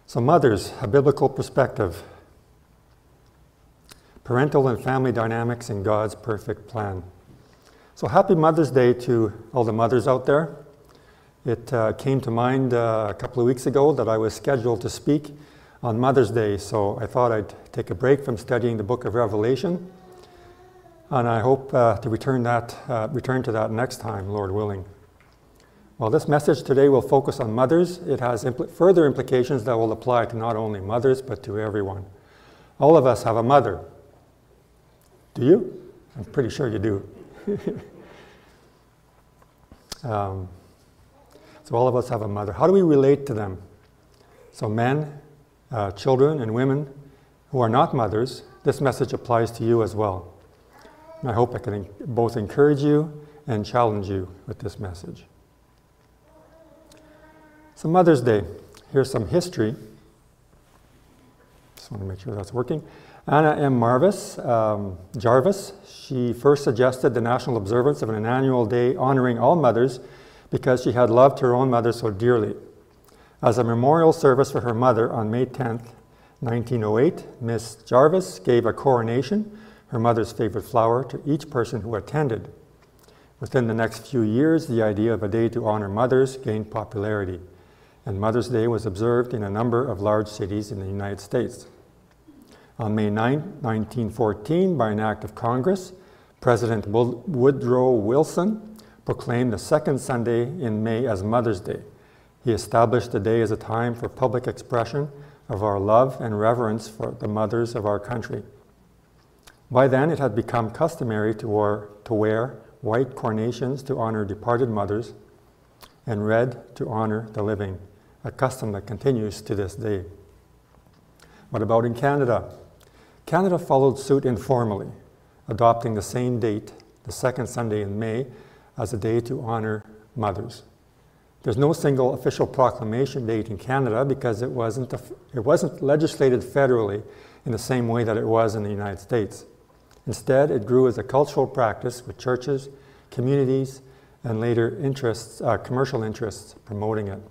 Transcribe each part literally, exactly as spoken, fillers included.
So mothers, a biblical perspective. Parental and family dynamics in God's perfect plan. So happy Mother's Day to all the mothers out there. It uh, came to mind uh, a couple of weeks ago that I was scheduled to speak on Mother's Day, so I thought I'd take a break from studying the book of Revelation, and I hope uh, to return that uh, return to that next time, Lord willing. Well, this message today will focus on mothers. It has impl- further implications that will apply to not only mothers, but to everyone. All of us have a mother. Do you? I'm pretty sure you do. um, so all of us have a mother. How do we relate to them? So men, uh, children, and women who are not mothers, this message applies to you as well. And I hope I can en- both encourage you and challenge you with this message. So Mother's Day, here's some history. Just want to make sure that's working. Anna M. Marvis, um, Jarvis, she first suggested the national observance of an annual day honoring all mothers because she had loved her own mother so dearly. As a memorial service for her mother on May tenth, nineteen oh eight, Miss Jarvis gave a coronation, her mother's favorite flower, to each person who attended. Within the next few years, the idea of a day to honor mothers gained popularity, and Mother's Day was observed in a number of large cities in the United States. On May ninth, nineteen fourteen, by an act of Congress, President Woodrow Wilson proclaimed the second Sunday in May as Mother's Day. He established the day as a time for public expression of our love and reverence for the mothers of our country. By then, it had become customary to wear, to wear white carnations to honor departed mothers and red to honor the living, a custom that continues to this day. What about in Canada? Canada followed suit informally, adopting the same date, the second Sunday in May, as a day to honor mothers. There's no single official proclamation date in Canada because it wasn't, a, it wasn't legislated federally in the same way that it was in the United States. Instead, it grew as a cultural practice with churches, communities, and later interests, uh, commercial interests promoting it.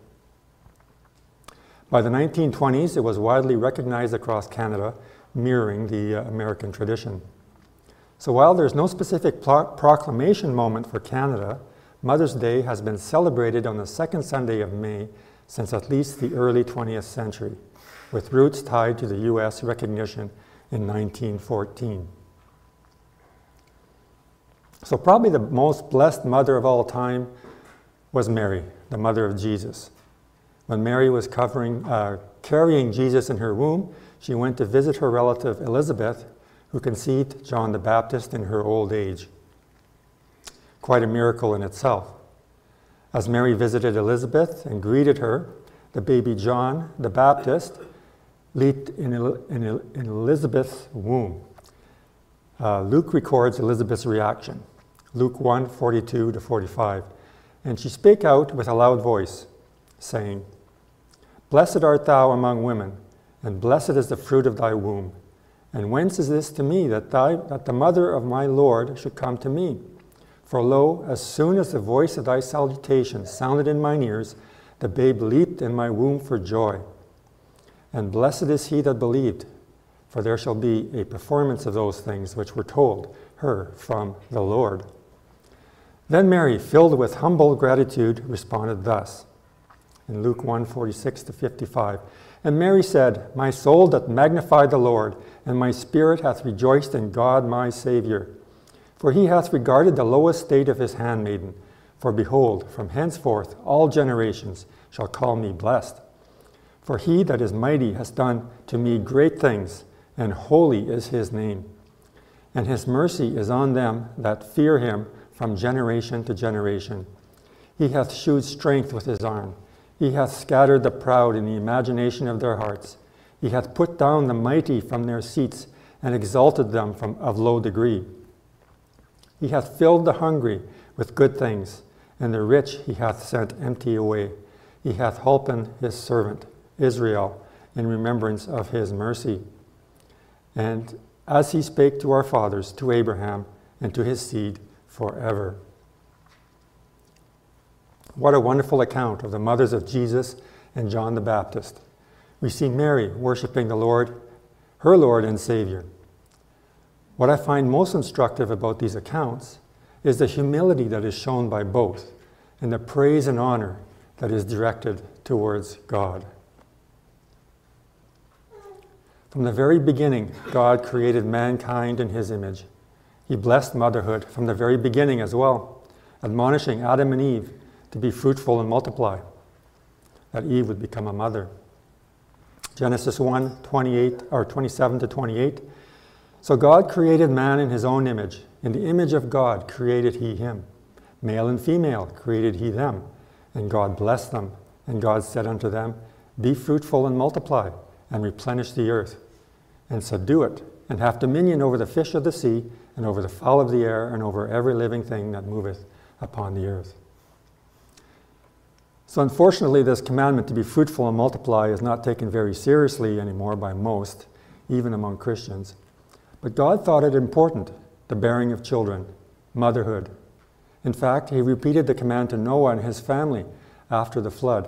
By the nineteen twenties, it was widely recognized across Canada, mirroring the uh, American tradition. So while there's no specific pro- proclamation moment for Canada, Mother's Day has been celebrated on the second Sunday of May since at least the early twentieth century, with roots tied to the U S recognition in nineteen fourteen. So probably the most blessed mother of all time was Mary, the mother of Jesus. When Mary was covering, uh, carrying Jesus in her womb, she went to visit her relative Elizabeth, who conceived John the Baptist in her old age. Quite a miracle in itself. As Mary visited Elizabeth and greeted her, the baby John the Baptist leaped in, in, in Elizabeth's womb. Uh, Luke records Elizabeth's reaction, Luke one, forty-two to forty-five. And she spake out with a loud voice, saying, Blessed art thou among women, and blessed is the fruit of thy womb. And whence is this to me, that, thy, that the mother of my Lord should come to me? For lo, as soon as the voice of thy salutation sounded in mine ears, the babe leaped in my womb for joy. And blessed is he that believed, for there shall be a performance of those things which were told her from the Lord. Then Mary, filled with humble gratitude, responded thus, in Luke one, forty-six to fifty-five. And Mary said, My soul doth magnify the Lord, and my spirit hath rejoiced in God my Saviour. For he hath regarded the low estate of his handmaiden. For behold, from henceforth all generations shall call me blessed. For he that is mighty has done to me great things, and holy is his name. And his mercy is on them that fear him from generation to generation. He hath shewed strength with his arm. He hath scattered the proud in the imagination of their hearts. He hath put down the mighty from their seats, and exalted them from of low degree. He hath filled the hungry with good things, and the rich he hath sent empty away. He hath holpen his servant Israel in remembrance of his mercy. And as he spake to our fathers, to Abraham, and to his seed forever. What a wonderful account of the mothers of Jesus and John the Baptist. we see Mary worshiping the Lord, her Lord and Savior. What I find most instructive about these accounts is the humility that is shown by both and the praise and honor that is directed towards God. From the very beginning, God created mankind in his image. He blessed motherhood from the very beginning as well, admonishing Adam and Eve to be fruitful and multiply, that Eve would become a mother. Genesis one, twenty-eight, or twenty-seven to twenty-eight. So God created man in his own image. In the image of God created he him. Male and female created he them. And God blessed them. And God said unto them, Be fruitful and multiply, and replenish the earth, and subdue it, and have dominion over the fish of the sea, and over the fowl of the air, and over every living thing that moveth upon the earth. So unfortunately, this commandment to be fruitful and multiply is not taken very seriously anymore by most, even among Christians. But God thought it important, the bearing of children, motherhood. In fact, he repeated the command to Noah and his family after the flood.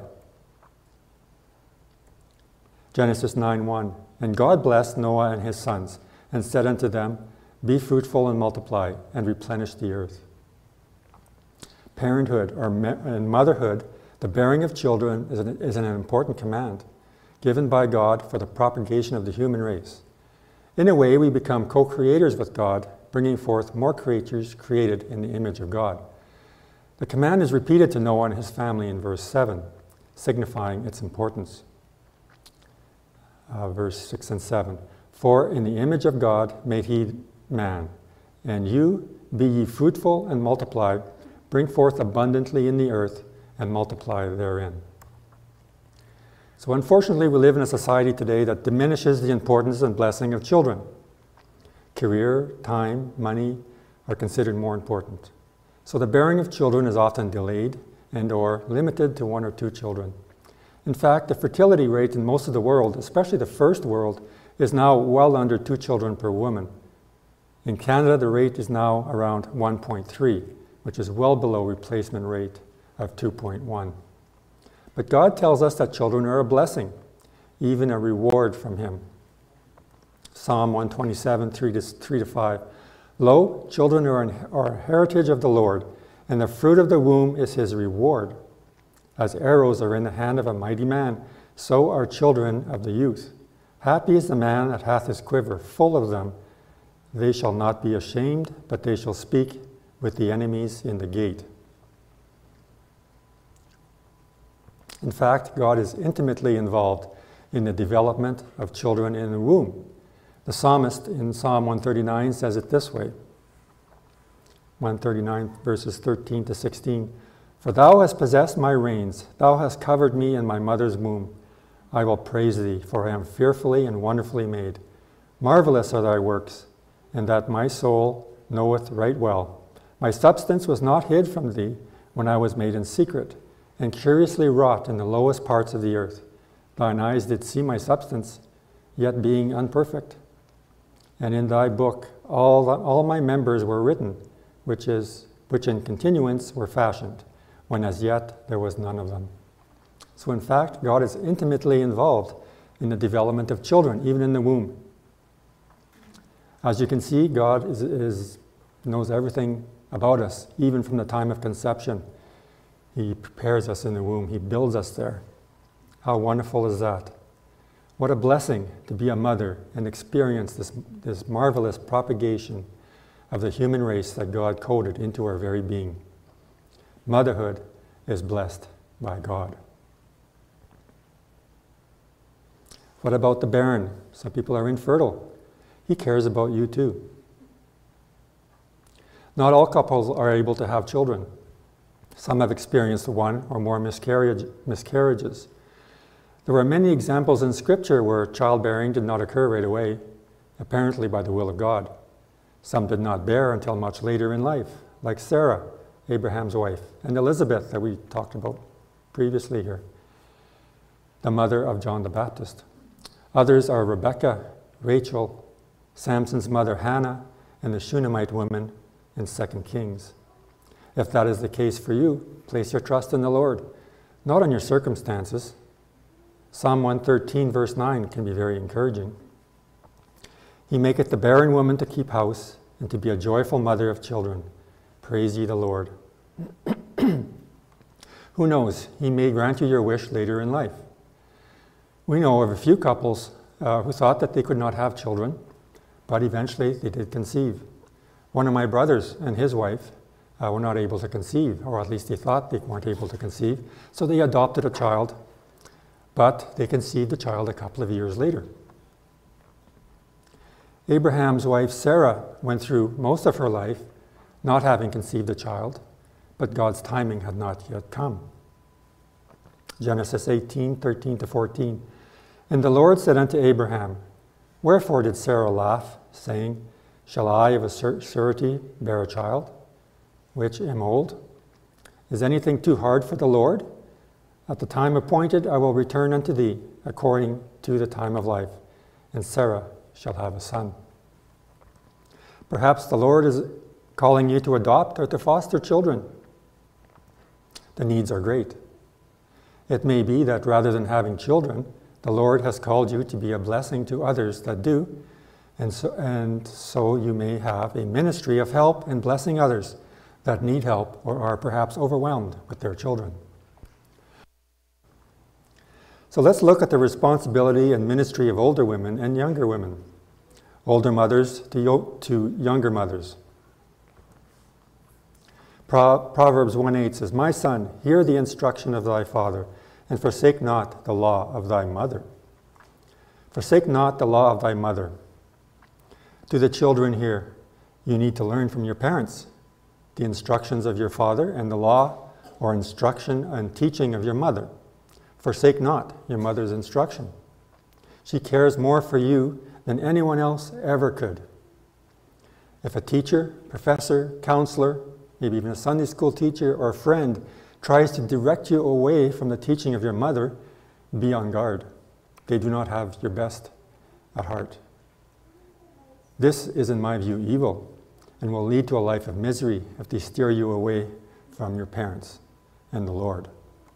Genesis nine one, And God blessed Noah and his sons, and said unto them, Be fruitful and multiply, and replenish the earth. Parenthood or and motherhood, the bearing of children, is an, is an important command given by God for the propagation of the human race. In a way, we become co-creators with God, bringing forth more creatures created in the image of God. The command is repeated to Noah and his family in verse seven, signifying its importance. Uh, verse six and seven. For in the image of God made he man, and you be ye fruitful and multiply, bring forth abundantly in the earth, and multiply therein. So unfortunately, we live in a society today that diminishes the importance and blessing of children. Career, time, money are considered more important. So the bearing of children is often delayed and or limited to one or two children. In fact, the fertility rate in most of the world, especially the first world, is now well under two children per woman. In Canada, the rate is now around one point three, which is well below replacement rate of two point one. But God tells us that children are a blessing, even a reward from him. Psalm one twenty-seven, three to five. Lo, children are, an, are a heritage of the Lord, and the fruit of the womb is his reward. As arrows are in the hand of a mighty man, so are children of the youth. Happy is the man that hath his quiver full of them. They shall not be ashamed, but they shall speak with the enemies in the gate. In fact, God is intimately involved in the development of children in the womb. The psalmist in Psalm one thirty-nine says it this way, one thirty-nine verses thirteen to sixteen, For thou hast possessed my reins, thou hast covered me in my mother's womb. I will praise thee, for I am fearfully and wonderfully made. Marvelous are thy works, and that my soul knoweth right well. My substance was not hid from thee when I was made in secret, and curiously wrought in the lowest parts of the earth. Thine eyes did see my substance, yet being unperfect. And in thy book all, the, all my members were written, which, is, which in continuance were fashioned, when as yet there was none of them. So in fact, God is intimately involved in the development of children, even in the womb. As you can see, God is, is, knows everything about us, even from the time of conception. He prepares us in the womb. He builds us there. How wonderful is that? What a blessing to be a mother and experience this, this marvelous propagation of the human race that God coded into our very being. Motherhood is blessed by God. What about the barren? Some people are infertile. He cares about you too. Not all couples are able to have children. Some have experienced one or more miscarriage, miscarriages. There are many examples in Scripture where childbearing did not occur right away, apparently by the will of God. Some did not bear until much later in life, like Sarah, Abraham's wife, and Elizabeth that we talked about previously here, the mother of John the Baptist. Others are Rebecca, Rachel, Samson's mother Hannah, and the Shunammite woman in Second Kings. If that is the case for you, place your trust in the Lord, not on your circumstances. Psalm one thirteen, verse nine can be very encouraging. He maketh the barren woman to keep house, and to be a joyful mother of children. Praise ye the Lord. Who knows? He may grant you your wish later in life. We know of a few couples uh, who thought that they could not have children, but eventually they did conceive. One of my brothers and his wife uh, were not able to conceive, or at least they thought they weren't able to conceive, so they adopted a child, but they conceived a child a couple of years later. Abraham's wife Sarah went through most of her life not having conceived a child, but God's timing had not yet come. Genesis eighteen, thirteen to fourteen. And the Lord said unto Abraham, Wherefore did Sarah laugh, saying, Shall I of a surety bear a child, which am old? Is anything too hard for the Lord? At the time appointed I will return unto thee, according to the time of life, and Sarah shall have a son. Perhaps the Lord is calling you to adopt or to foster children. The needs are great. It may be that rather than having children, the Lord has called you to be a blessing to others that do, and so, and so you may have a ministry of help and blessing others that need help or are perhaps overwhelmed with their children. So let's look at the responsibility and ministry of older women and younger women. Older mothers to, yo- to younger mothers. Pro- Proverbs one eight says, My son, hear the instruction of thy father, and forsake not the law of thy mother. Forsake not the law of thy mother. To the children here, you need to learn from your parents the instructions of your father and the law or instruction and teaching of your mother. Forsake not your mother's instruction. She cares more for you than anyone else ever could. If a teacher, professor, counselor, maybe even a Sunday school teacher or friend tries to direct you away from the teaching of your mother, be on guard. They do not have your best at heart. This is, in my view, evil and will lead to a life of misery if they steer you away from your parents and the Lord.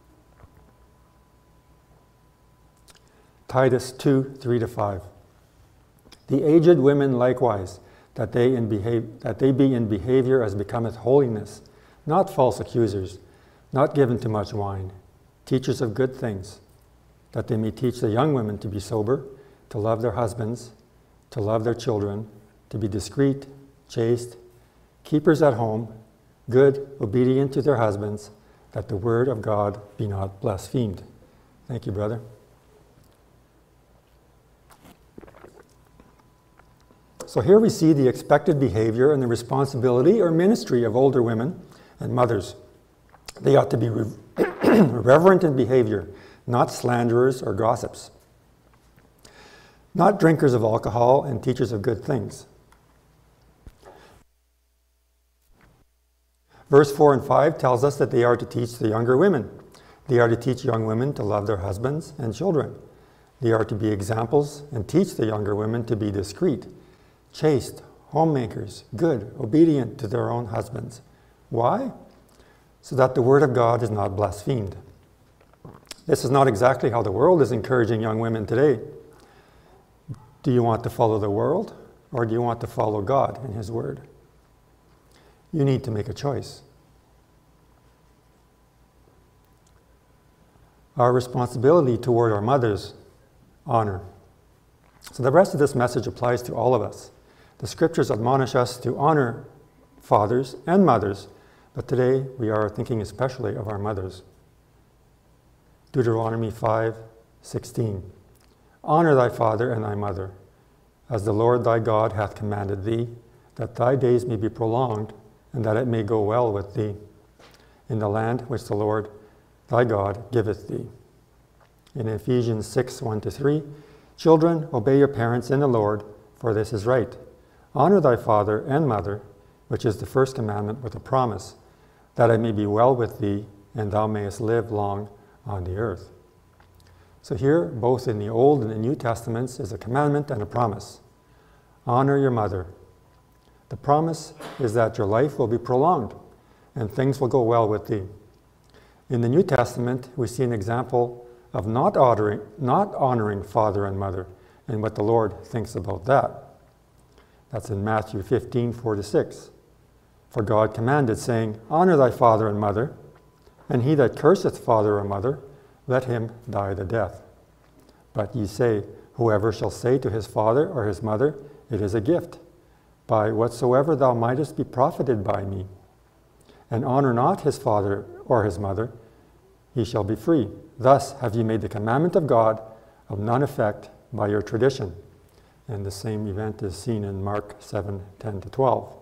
Titus two, three to five. The aged women likewise, that they, in behave, that they be in behavior as becometh holiness, not false accusers, not given to much wine, teachers of good things, that they may teach the young women to be sober, to love their husbands, to love their children, to be discreet, chaste, keepers at home, good, obedient to their husbands, that the word of God be not blasphemed. Thank you, brother. So here we see the expected behavior and the responsibility or ministry of older women and mothers. They ought to be re- reverent in behavior, not slanderers or gossips, not drinkers of alcohol and teachers of good things. Verse four and five tells us that they are to teach the younger women. They are to teach young women to love their husbands and children. They are to be examples and teach the younger women to be discreet, chaste, homemakers, good, obedient to their own husbands. Why? So that the word of God is not blasphemed. This is not exactly how the world is encouraging young women today. Do you want to follow the world, or do you want to follow God and His word? You need to make a choice. Our responsibility toward our mothers, honor. So the rest of this message applies to all of us. The scriptures admonish us to honor fathers and mothers, but today we are thinking especially of our mothers. Deuteronomy five sixteen. Honor thy father and thy mother, as the Lord thy God hath commanded thee, that thy days may be prolonged, and that it may go well with thee, in the land which the Lord thy God giveth thee. In Ephesians six, one to three, children, obey your parents in the Lord, for this is right. Honor thy father and mother, which is the first commandment with a promise, that it may be well with thee, and thou mayest live long on the earth. So here, both in the Old and the New Testaments, is a commandment and a promise. Honor your mother. The promise is that your life will be prolonged, and things will go well with thee. In the New Testament, we see an example of not honoring, not honoring father and mother, and what the Lord thinks about that. That's in Matthew fifteen, four to six. For God commanded, saying, Honor thy father and mother, and he that curseth father or mother, let him die the death. But ye say, Whoever shall say to his father or his mother, It is a gift, by whatsoever thou mightest be profited by me, and honor not his father or his mother, he shall be free. Thus have ye made the commandment of God of none effect by your tradition. And the same event is seen in Mark seven, ten to twelve.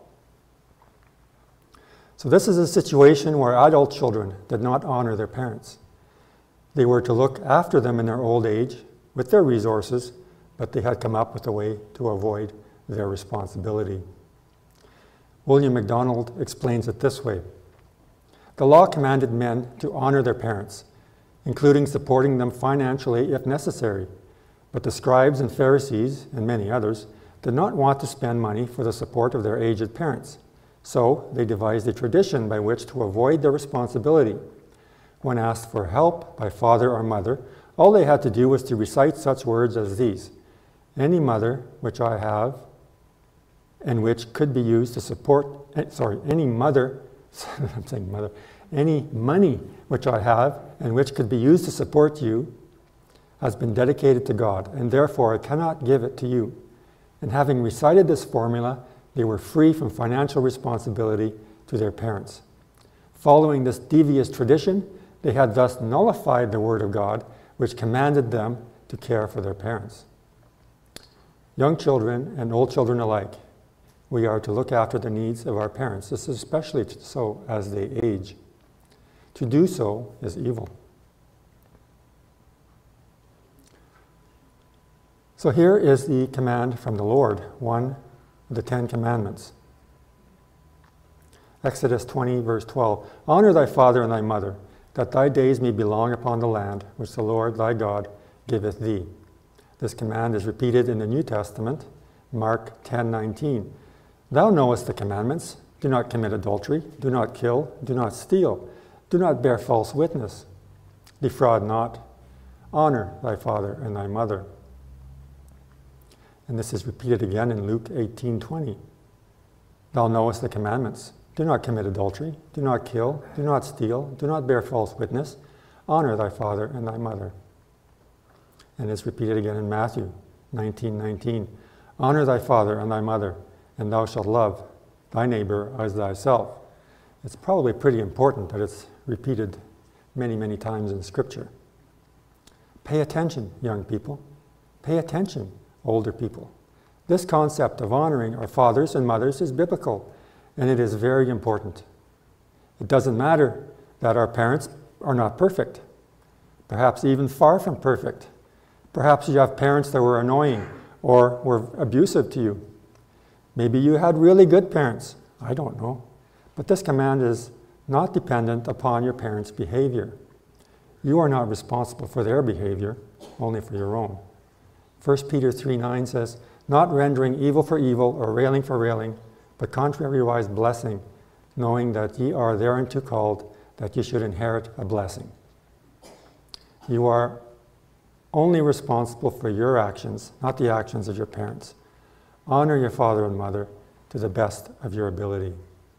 So this is a situation where adult children did not honor their parents. They were to look after them in their old age with their resources, but they had come up with a way to avoid their responsibility. William MacDonald explains it this way. The law commanded men to honor their parents, including supporting them financially if necessary. But the scribes and Pharisees, and many others, did not want to spend money for the support of their aged parents. So they devised a tradition by which to avoid their responsibility. When asked for help by father or mother, all they had to do was to recite such words as these. Any mother which I have, and which could be used to support, sorry, any mother, I'm saying mother, any money which I have, and which could be used to support you, has been dedicated to God, and therefore I cannot give it to you. And having recited this formula, they were free from financial responsibility to their parents. Following this devious tradition, they had thus nullified the Word of God, which commanded them to care for their parents. Young children and old children alike, we are to look after the needs of our parents. This is especially so as they age. To do so is evil. So here is the command from the Lord, one of the Ten Commandments. Exodus twenty, verse twelve. Honor thy father and thy mother, that thy days may be long upon the land which the Lord thy God giveth thee. This command is repeated in the New Testament, Mark ten nineteen. Thou knowest the commandments. Do not commit adultery. Do not kill. Do not steal. Do not bear false witness. Defraud not. Honor thy father and thy mother. And this is repeated again in Luke eighteen twenty. Thou knowest the commandments. Do not commit adultery. Do not kill. Do not steal. Do not bear false witness. Honor thy father and thy mother. And it's repeated again in Matthew nineteen nineteen. Honor thy father and thy mother, and thou shalt love thy neighbor as thyself. It's probably pretty important that it's repeated many, many times in Scripture. Pay attention, young people. Pay attention, older people. This concept of honoring our fathers and mothers is biblical, and it is very important. It doesn't matter that our parents are not perfect, perhaps even far from perfect. Perhaps you have parents that were annoying or were abusive to you. Maybe you had really good parents. I don't know. But this command is not dependent upon your parents' behavior. You are not responsible for their behavior, only for your own. First Peter three nine says, not rendering evil for evil or railing for railing, but contrariwise blessing, knowing that ye are thereunto called, that ye should inherit a blessing. You are only responsible for your actions, not the actions of your parents. Honor your father and mother to the best of your ability.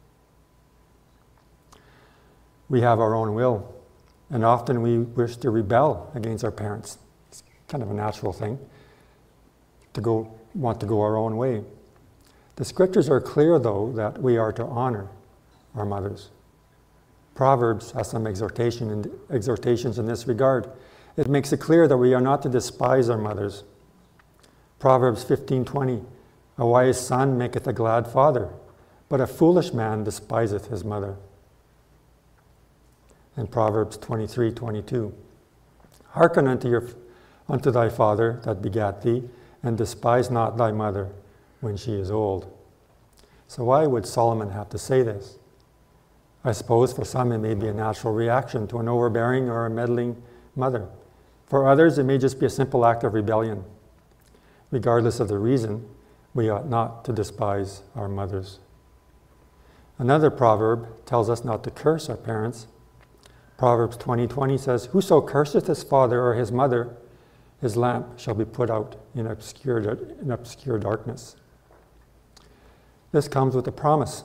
We have our own will, and often we wish to rebel against our parents. It's kind of a natural thing to go, want to go our own way. The scriptures are clear, though, that we are to honor our mothers. Proverbs has some exhortation and exhortations in this regard. It makes it clear that we are not to despise our mothers. Proverbs fifteen twenty, a wise son maketh a glad father, but a foolish man despiseth his mother. And Proverbs twenty-three twenty-two, hearken unto, your, unto thy father that begat thee, and despise not thy mother when she is old. So why would Solomon have to say this? I suppose for some it may be a natural reaction to an overbearing or a meddling mother. For others, it may just be a simple act of rebellion. Regardless of the reason, we ought not to despise our mothers. Another proverb tells us not to curse our parents, Proverbs twenty twenty says, "Whoso curseth his father or his mother, his lamp shall be put out in obscure, in obscure darkness." This comes with a promise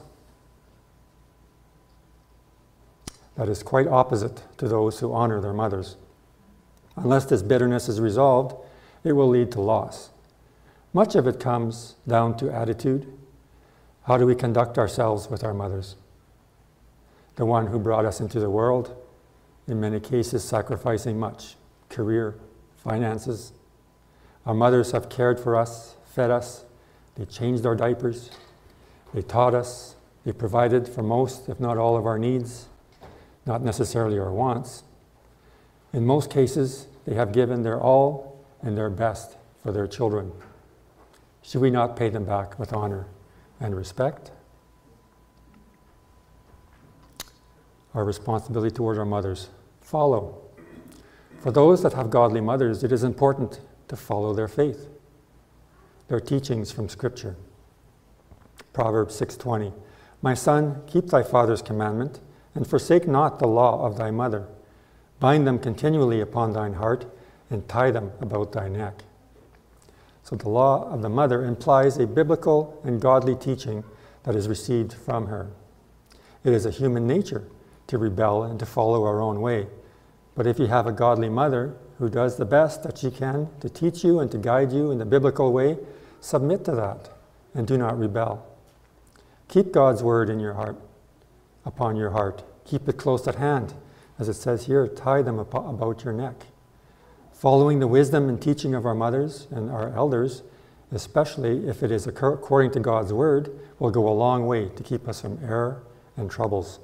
that is quite opposite to those who honor their mothers. Unless this bitterness is resolved, it will lead to loss. Much of it comes down to attitude. How do we conduct ourselves with our mothers? The one who brought us into the world, in many cases sacrificing much, career, finances. Our mothers have cared for us, fed us, they changed our diapers, they taught us, they provided for most, if not all, of our needs, not necessarily our wants. In most cases, they have given their all and their best for their children. Should we not pay them back with honor and respect? Our responsibility toward our mothers. Follow. For those that have godly mothers, it is important to follow their faith, their teachings from Scripture. Proverbs six twenty, "My son, keep thy father's commandment, and forsake not the law of thy mother. Bind them continually upon thine heart, and tie them about thy neck." So the law of the mother implies a biblical and godly teaching that is received from her. It is a human nature to rebel and to follow our own way. But if you have a godly mother who does the best that she can to teach you and to guide you in the biblical way, submit to that and do not rebel. Keep God's word in your heart, upon your heart. Keep it close at hand. As it says here, tie them about your neck. Following the wisdom and teaching of our mothers and our elders, especially if it is according to God's word, will go a long way to keep us from error and troubles.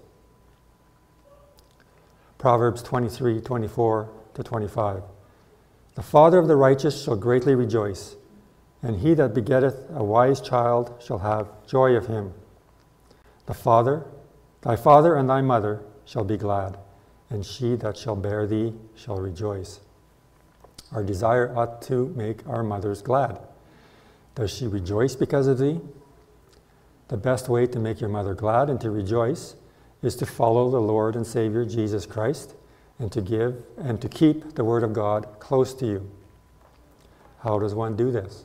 Proverbs twenty-three, twenty-four to twenty-five. "The father of the righteous shall greatly rejoice, and he that begetteth a wise child shall have joy of him. The father, thy father and thy mother shall be glad, and she that shall bear thee shall rejoice." Our desire ought to make our mothers glad. Does she rejoice because of thee? The best way to make your mother glad and to rejoice is to follow the Lord and Savior Jesus Christ and to give and to keep the Word of God close to you. How does one do this?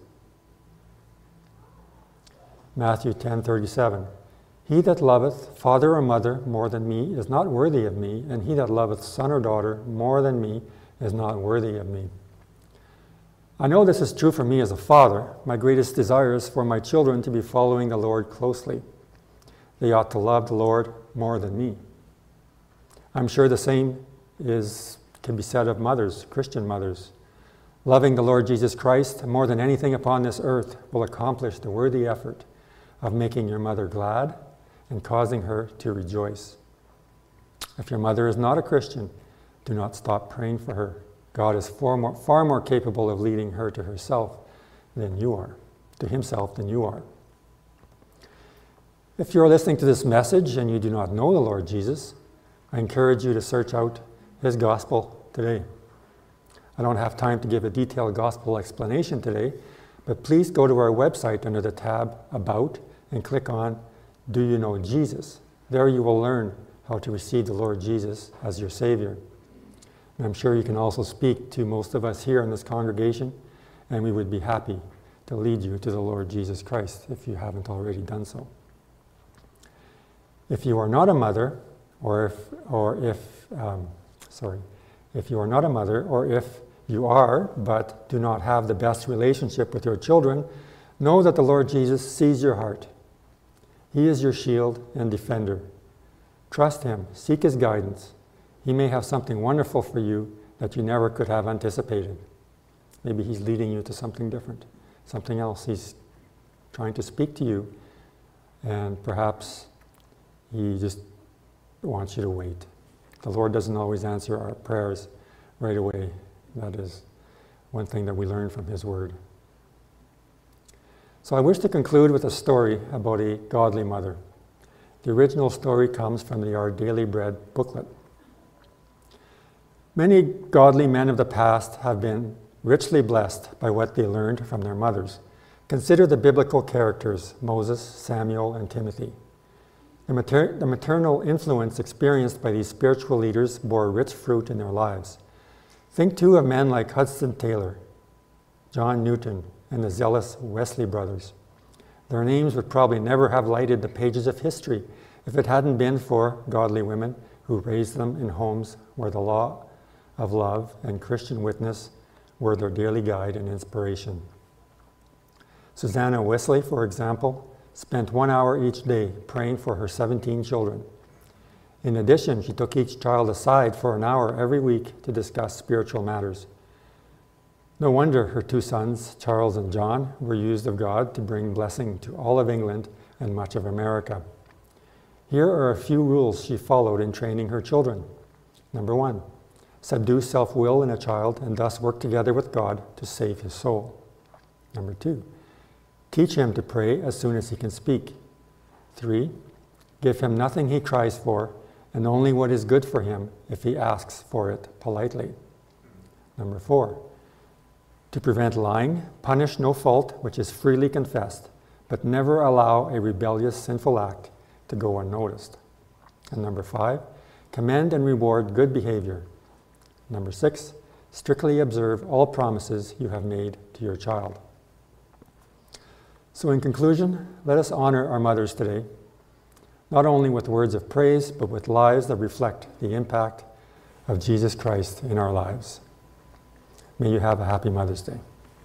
Matthew ten thirty-seven. "He that loveth father or mother more than me is not worthy of me, and he that loveth son or daughter more than me is not worthy of me." I know this is true for me as a father. My greatest desire is for my children to be following the Lord closely. They ought to love the Lord more than me. I'm sure the same is can be said of mothers, Christian mothers. Loving the Lord Jesus Christ more than anything upon this earth will accomplish the worthy effort of making your mother glad and causing her to rejoice. If your mother is not a Christian, do not stop praying for her. God is far more, far more capable of leading her to herself than you are, to himself than you are. If you're listening to this message and you do not know the Lord Jesus, I encourage you to search out his gospel today. I don't have time to give a detailed gospel explanation today, but please go to our website under the tab About and click on Do You Know Jesus? There you will learn how to receive the Lord Jesus as your Savior. And I'm sure you can also speak to most of us here in this congregation, and we would be happy to lead you to the Lord Jesus Christ if you haven't already done so. If you are not a mother, or if, or if, um, sorry, if you are not a mother, or if you are, but do not have the best relationship with your children, know that the Lord Jesus sees your heart. He is your shield and defender. Trust him, seek his guidance. He may have something wonderful for you that you never could have anticipated. Maybe he's leading you to something different, something else. He's trying to speak to you, and perhaps he just wants you to wait. The Lord doesn't always answer our prayers right away. That is one thing that we learn from his word. So I wish to conclude with a story about a godly mother. The original story comes from the Our Daily Bread booklet. Many godly men of the past have been richly blessed by what they learned from their mothers. Consider the biblical characters, Moses, Samuel, and Timothy. The, mater- the maternal influence experienced by these spiritual leaders bore rich fruit in their lives. Think too of men like Hudson Taylor, John Newton, and the zealous Wesley brothers. Their names would probably never have lighted the pages of history if it hadn't been for godly women who raised them in homes where the law of love and Christian witness were their daily guide and inspiration. Susanna Wesley, for example, spent one hour each day praying for her seventeen children. In addition, she took each child aside for an hour every week to discuss spiritual matters. No wonder her two sons, Charles and John, were used of God to bring blessing to all of England and much of America. Here are a few rules she followed in training her children. Number one, subdue self-will in a child and thus work together with God to save his soul. Number two, teach him to pray as soon as he can speak. Three, give him nothing he cries for and only what is good for him if he asks for it politely. Number four, to prevent lying, punish no fault which is freely confessed, but never allow a rebellious, sinful act to go unnoticed. And number five, commend and reward good behavior. Number six, strictly observe all promises you have made to your child. So in conclusion, let us honor our mothers today, not only with words of praise, but with lives that reflect the impact of Jesus Christ in our lives. May you have a happy Mother's Day.